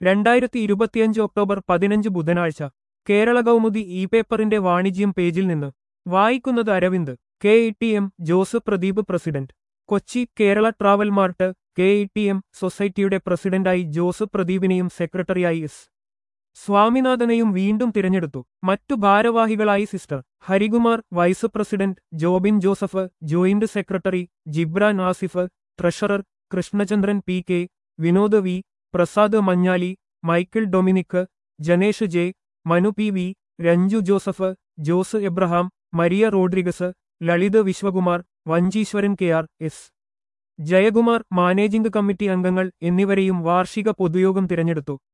2025 October 15 ബുധനാഴ്ച Kerala Kaumudi E പേപ്പറിന്റെ വാണിജ്യം പേജിൽ നിന്ന് വായിക്കുന്നത് Aravind. KETM Jose Pradeep president. Kochi. Kerala travel mart KETM സൊസൈറ്റിയുടെ പ്രസിഡന്റായി ജോസ് പ്രദീപിനെയും സെക്രട്ടറിയായി എസ്. സ്വാമിനാഥനെയും വീണ്ടും തിരഞ്ഞെടുത്തു. മറ്റു ഭാരവാഹികളായി sister Harikumar, vice president Jobin Joseph, joint secretary Jibran Asif, treasurer Krishnachandran PK, Vinod V, Prasad Manjali, Michael Dominic, Janesh J, Manu PV, Ranju Joseph, Jose Abraham, Maria Rodrigues, Lalit Vishwakumar, Vanchiswaran KR, S. Jayakumar, managing committee അംഗങ്ങൾ എന്നിവരെയും വാർഷിക പൊതുയോഗം തിരഞ്ഞെടുത്തു.